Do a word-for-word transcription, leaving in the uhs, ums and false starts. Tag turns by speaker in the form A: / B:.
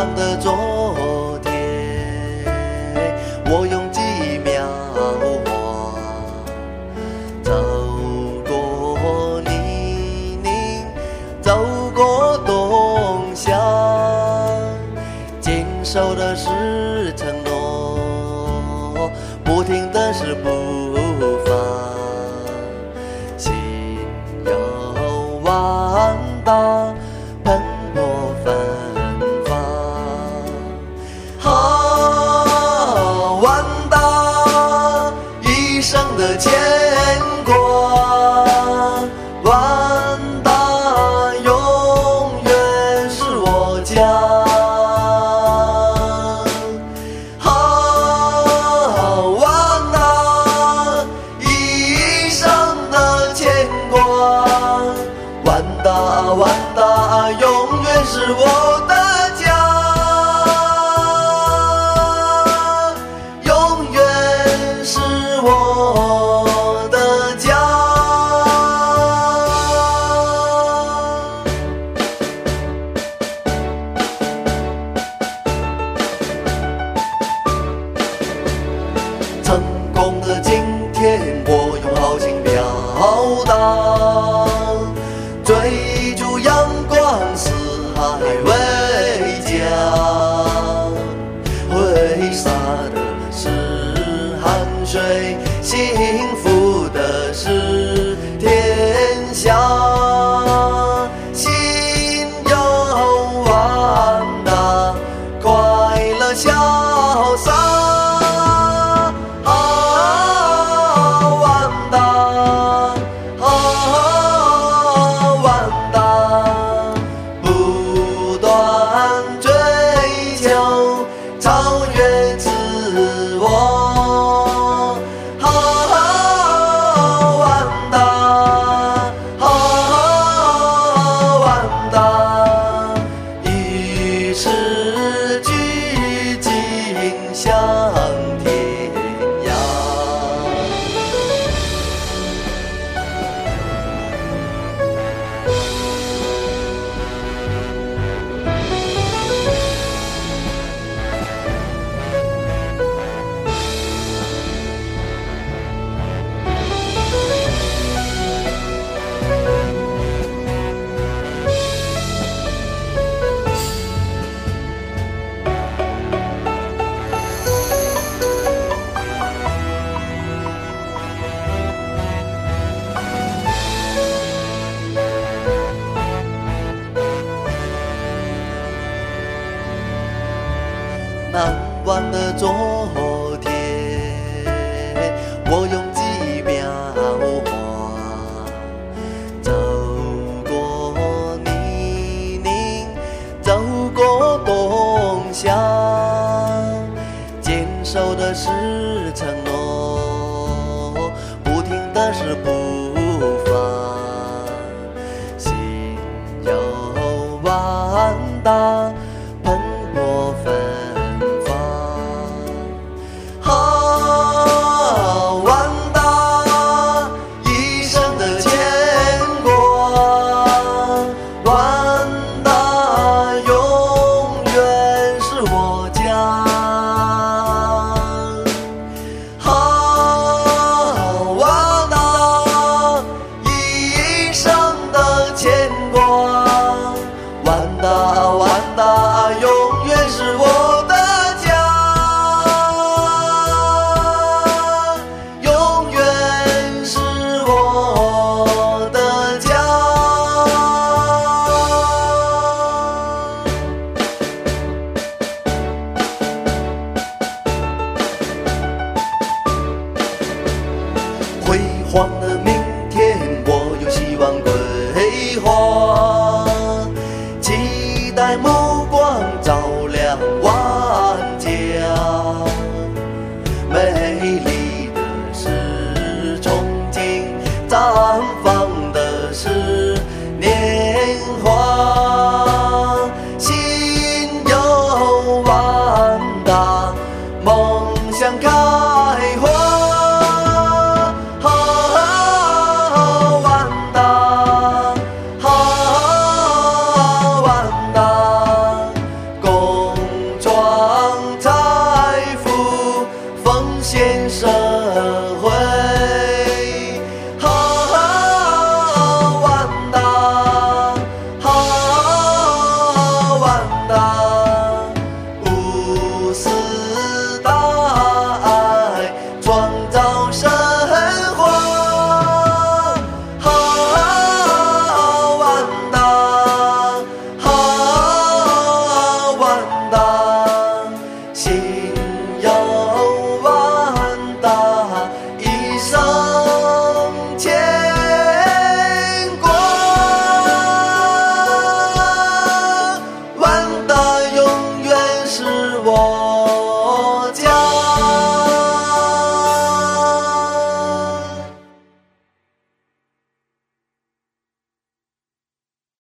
A: 忘的昨天，我用几秒画走过泥泞，走过冬夏，坚守的是承诺，不停的是步伐，心有万大，喷薄芬芳。啊，万大，一生的牵挂，万大永远是我家。啊，万大，一生的牵挂，万大万大永远是我的家，永远是我的家。成功的今天，我用豪情表达，追逐阳光，四海为家，挥洒的是汗水，幸福的是天下，心有万大，快乐潇洒。超越自我，啊，万大，啊，万大，于是举尽向天涯。难忘的昨天，我用几秒画走过泥泞，走过冬夏，坚守的是承诺，不停的是步伐，心有万大，喷薄芬永远是我的家，永远是我的家。辉煌的明天，我有希望规划，期待目光照亮万家，美丽的是憧憬，绽放的是年华，心有万大，梦想开花。万大，万大，共我。